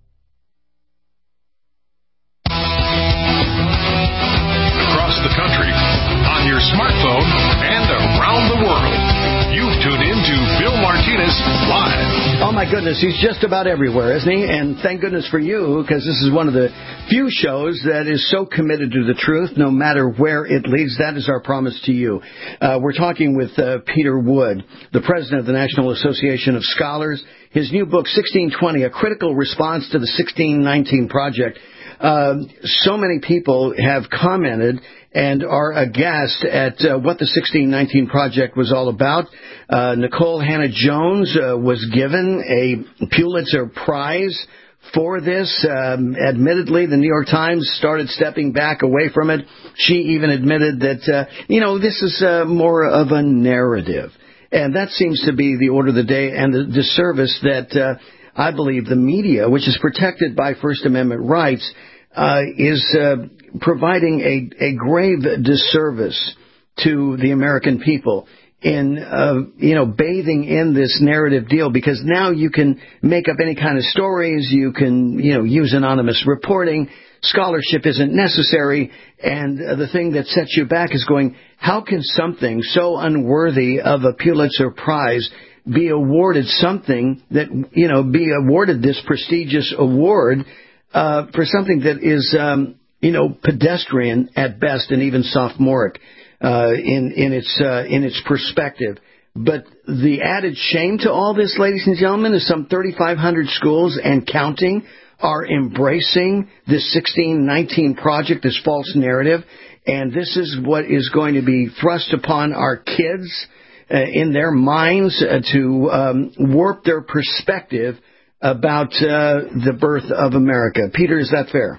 The country, on your smartphone, and around the world. You've tuned in to Bill Martinez Live. Oh, my goodness. He's just about everywhere, isn't he? And thank goodness for you, because this is one of the few shows that is so committed to the truth, no matter where it leads. That is our promise to you. Uh, we're talking with uh, Peter Wood, the president of the National Association of Scholars. His new book, sixteen twenty, A Critical Response to the sixteen nineteen Project. Uh, so many people have commented and are aghast at uh, what the sixteen nineteen Project was all about. Uh, Nicole Hannah-Jones uh, was given a Pulitzer Prize for this. Um, admittedly, the New York Times started stepping back away from it. She even admitted that, uh, you know, this is uh, more of a narrative. And that seems to be the order of the day and the disservice that uh, I believe the media, which is protected by First Amendment rights, uh, is uh, providing a, a grave disservice to the American people in, uh, you know, bathing in this narrative deal, because now you can make up any kind of stories, you can, you know, use anonymous reporting, scholarship isn't necessary, and uh, the thing that sets you back is going, how can something so unworthy of a Pulitzer Prize be awarded something that, you know, be awarded this prestigious award uh, for something that is, um, you know, pedestrian at best and even sophomoric uh, in in its uh, in its perspective. But the added shame to all this, ladies and gentlemen, is some thirty-five hundred schools and counting are embracing this sixteen nineteen Project, this false narrative, and this is what is going to be thrust upon our kids uh, in their minds uh, to um, warp their perspective about uh, the birth of America. Peter, is that fair?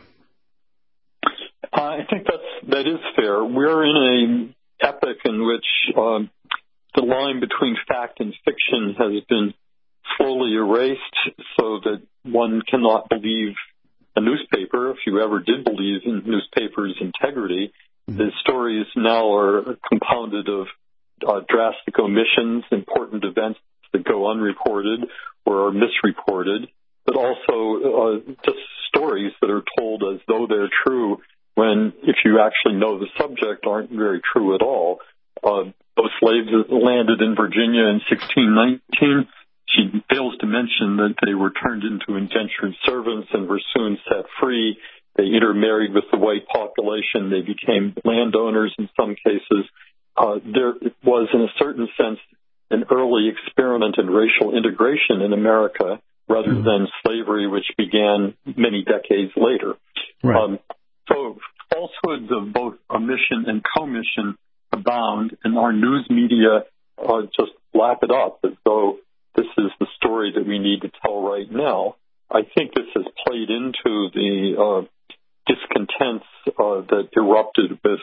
I think that's that is fair. We're in a epoch in which um, the line between fact and fiction has been slowly erased, so that one cannot believe a newspaper. If you ever did believe in newspapers' integrity, mm-hmm. the stories now are compounded of uh, drastic omissions, important events that go unreported or are misreported, but also uh, just stories that are told as though they're true when, if you actually know the subject, aren't very true at all. Uh, those slaves landed in Virginia in sixteen nineteen. She fails to mention that they were turned into indentured servants and were soon set free. They intermarried with the white population. They became landowners in some cases. Uh, there was, in a certain sense, an early experiment in racial integration in America rather mm-hmm. than slavery, which began many decades later. Right. Um, so falsehoods of both omission and commission abound, and our news media uh, just lap it up as though this is the story that we need to tell right now. I think this has played into the uh, discontents uh, that erupted with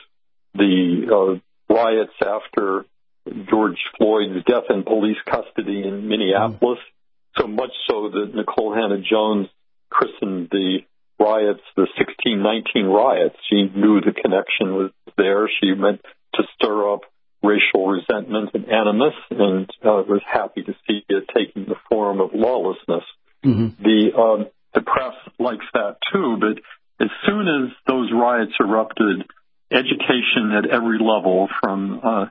the uh, riots after George Floyd's death in police custody in Minneapolis, mm. so much so that Nicole Hannah-Jones christened the riots the sixteen nineteen riots. She knew the connection was there. She meant to stir up racial resentment and animus, and uh, was happy to see it taking the form of lawlessness. Mm-hmm. The um, the press likes that too, but as soon as those riots erupted, education at every level, from uh,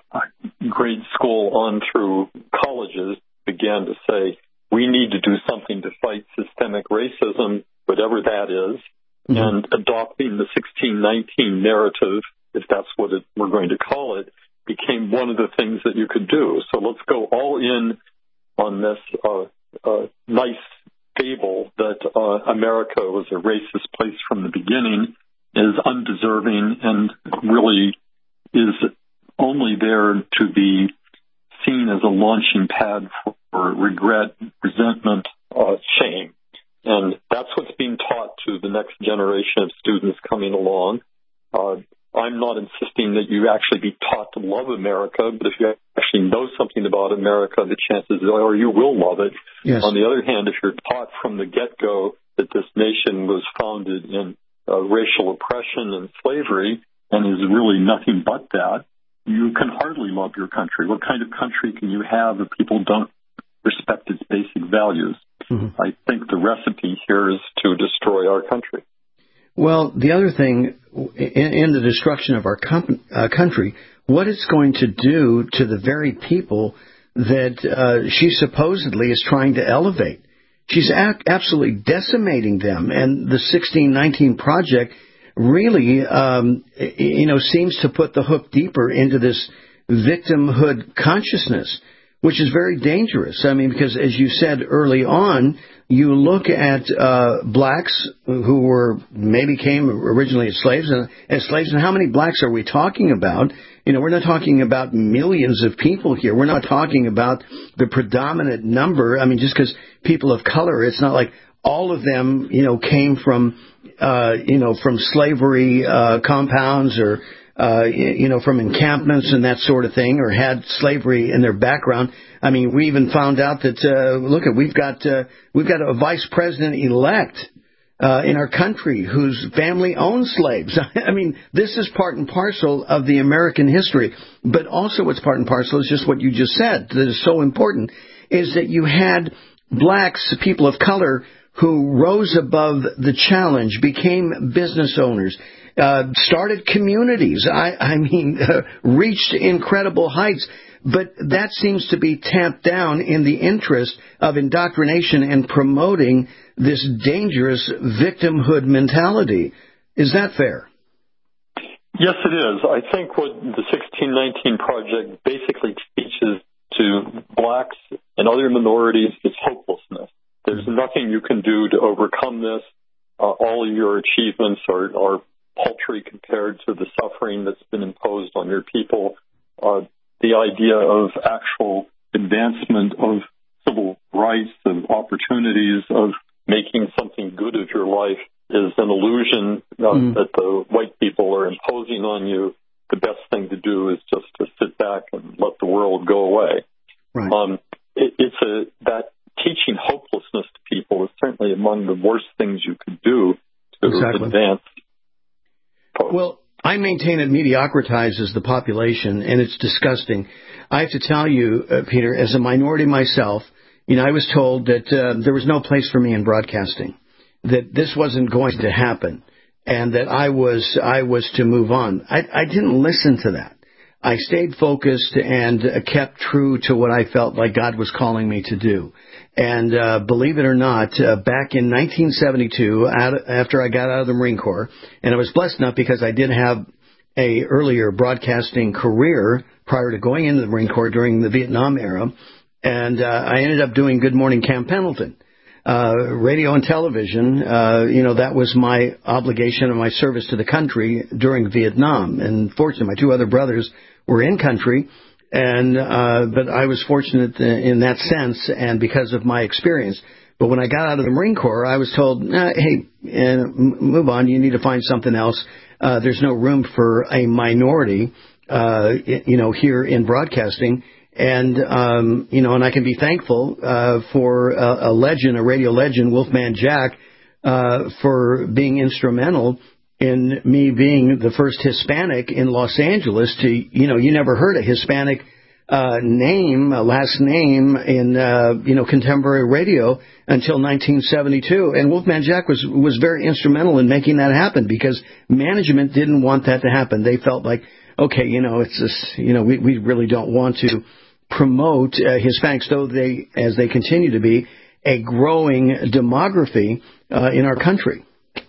grade school on through colleges, began to say, we need to do something to fight systemic racism, whatever that is, mm-hmm. and adopting the sixteen nineteen narrative, if that's what it, we're going to call it, became one of the things that you could do. So let's go all in on this uh, uh, nice fable that uh, America was a racist place from the beginning, is undeserving, and really is only there to be seen as a launching pad for regret, resentment, uh, shame. And that's what's being taught to the next generation of students coming along. Uh, I'm not insisting that you actually be taught to love America, but if you actually know something about America, the chances are you will love it. Yes. On the other hand, if you're taught from the get-go that this nation was founded in uh, racial oppression and slavery and is really nothing but that, you can hardly love your country. What kind of country can you have if people don't respect its basic values? Mm-hmm. I think the recipe here is to destroy our country. Well, the other thing, in, in the destruction of our com- uh, country, what it's going to do to the very people that uh, she supposedly is trying to elevate. She's a- absolutely decimating them. And the sixteen nineteen Project really, um, you know, seems to put the hook deeper into this victimhood consciousness, which is very dangerous. I mean, because as you said early on, you look at uh, blacks who were maybe came originally as slaves, and as slaves, and how many blacks are we talking about? You know, we're not talking about millions of people here. We're not talking about the predominant number. I mean, just because people of color, it's not like all of them, you know, came from, uh, you know, from slavery uh, compounds or Uh, you know, from encampments and that sort of thing, or had slavery in their background. I mean, we even found out that, uh, look, at we've got uh, we've got a vice president elect uh, in our country whose family owns slaves. I mean, this is part and parcel of the American history. But also what's part and parcel is just what you just said that is so important, is that you had blacks, people of color, who rose above the challenge, became business owners, Uh, started communities, I, I mean, uh, reached incredible heights. But that seems to be tamped down in the interest of indoctrination and promoting this dangerous victimhood mentality. Is that fair? Yes, it is. I think what the sixteen nineteen Project basically teaches to blacks and other minorities is hopelessness. There's nothing you can do to overcome this. Uh, all of your achievements are, are paltry compared to the suffering that's been imposed on your people. Uh, the idea of actual advancement of civil rights, of opportunities, of making something good of your life is an illusion uh, mm. that the white people are imposing on you. The best thing to do is just to sit back and let the world go away. Right. Um, it, it's a that teaching hopelessness to people is certainly among the worst things you could do to exactly. advance. Well, I maintain it mediocratizes the population, and it's disgusting. I have to tell you, uh, Peter, as a minority myself, You know, I was told that uh, there was no place for me in broadcasting, that this wasn't going to happen, and that I was I was to move on. I, I didn't listen to that. I stayed focused and uh, kept true to what I felt like God was calling me to do. And uh, believe it or not, uh, back in nineteen seventy-two, out, after I got out of the Marine Corps, and I was blessed enough because I did have a earlier broadcasting career prior to going into the Marine Corps during the Vietnam era, and uh, I ended up doing Good Morning Camp Pendleton. Uh, radio and television, uh, you know, that was my obligation and my service to the country during Vietnam. And fortunately, my two other brothers were in country, and uh, but I was fortunate in that sense and because of my experience. But when I got out of the Marine Corps, I was told, nah, hey, uh, move on, you need to find something else. Uh, there's no room for a minority, uh, you know, here in broadcasting. And, um, you know, and I can be thankful uh, for a, a legend, a radio legend, Wolfman Jack, uh, for being instrumental in me being the first Hispanic in Los Angeles to, you know, you never heard a Hispanic uh, name, a last name in, uh, you know, contemporary radio until nineteen seventy-two. And Wolfman Jack was, was very instrumental in making that happen because management didn't want that to happen. They felt like, okay, you know, it's this, you know, we, we really don't want to promote uh, Hispanics, though they, as they continue to be, a growing demography uh, in our country.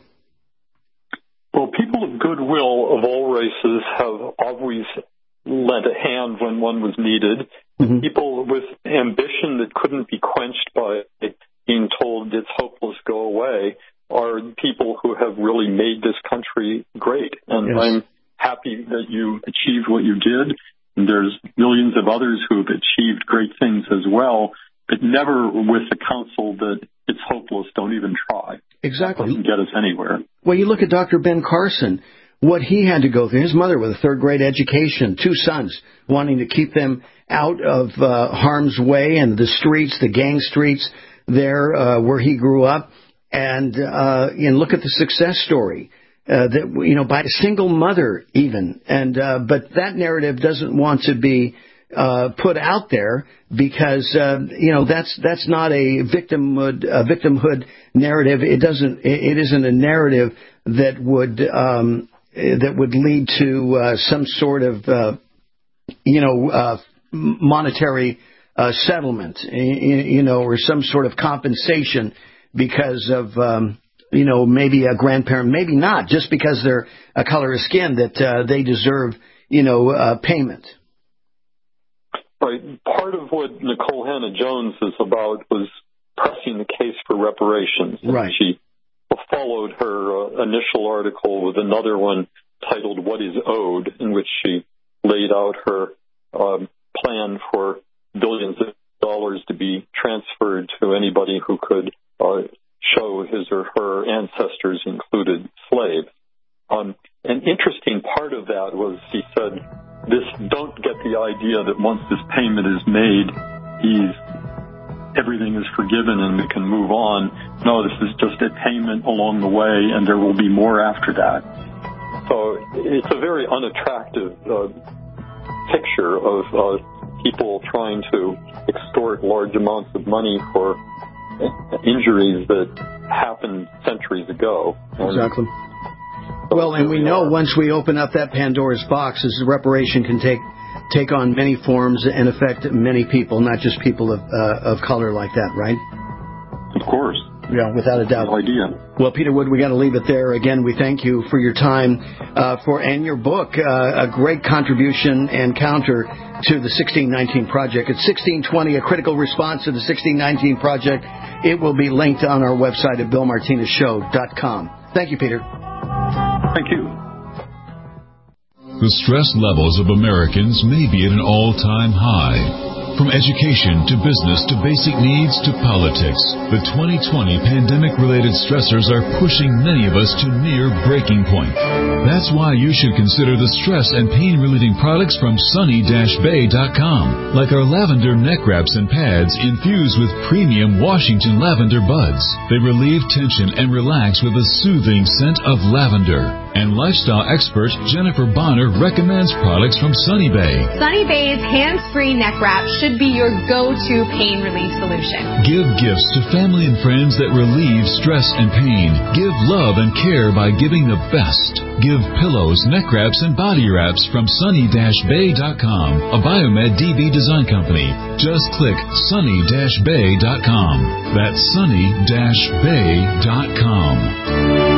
Well, people of goodwill of all races have always lent a hand when one was needed. Mm-hmm. People with ambition that couldn't be quenched by being told it's hopeless, go away, are people who have really made this country great. And yes. I'm happy that you achieved what you did. And there's millions of others who have achieved great things as well, but never with the counsel that it's hopeless, don't even try. Exactly. That doesn't get us anywhere. Well, you look at Doctor Ben Carson, what he had to go through. His mother with a third grade education, two sons, wanting to keep them out of uh, harm's way and the streets, the gang streets there uh, where he grew up. And, uh, and look at the success story. Uh, that, you know, by a single mother even. And, uh, but that narrative doesn't want to be, uh, put out there because, uh, you know, that's, that's not a victimhood, a victimhood narrative. It doesn't, it isn't a narrative that would, um, that would lead to, uh, some sort of, uh, you know, uh, monetary, uh, settlement, you know, or some sort of compensation because of, um, you know, maybe a grandparent, maybe not, just because they're a color of skin that uh, they deserve, you know, uh, payment. Right. Part of what Nicole Hannah-Jones is about was pressing the case for reparations. Right. She followed her uh, initial article with another one titled What is Owed, in which she laid out her um, plan for billions of dollars to be transferred to anybody who could uh, show his or her ancestors included slaves. Um, an interesting part of that was she said, this don't get the idea that once this payment is made, he's, everything is forgiven and we can move on. No, this is just a payment along the way and there will be more after that. So it's a very unattractive uh, picture of uh, people trying to extort large amounts of money for injuries that happened centuries ago. Exactly. Well, and we know once we open up that Pandora's box, this reparation can take take on many forms and affect many people, not just people of uh, of color like that, right? Of course. Yeah, without a doubt. No idea. Well, Peter Wood, we got to leave it there. Again, we thank you for your time uh, for and your book, uh, a great contribution and counter to the sixteen nineteen Project. It's sixteen twenty, a critical response to the sixteen nineteen Project. It will be linked on our website at bill martinez show dot com. Thank you, Peter. Thank you. The stress levels of Americans may be at an all-time high. From education to business to basic needs to politics, the twenty twenty pandemic-related stressors are pushing many of us to near breaking point. That's why you should consider the stress and pain-relieving products from sunny dash bay dot com, like our lavender neck wraps and pads infused with premium Washington lavender buds. They relieve tension and relax with a soothing scent of lavender. And lifestyle expert Jennifer Bonner recommends products from Sunny Bay. Sunny Bay's hands-free neck wrap should be your go-to pain relief solution. Give gifts to family and friends that relieve stress and pain. Give love and care by giving the best. Give pillows, neck wraps, and body wraps from sunny dash bay dot com, a Biomed D B design company. Just click sunny dash bay dot com. That's sunny dash bay dot com.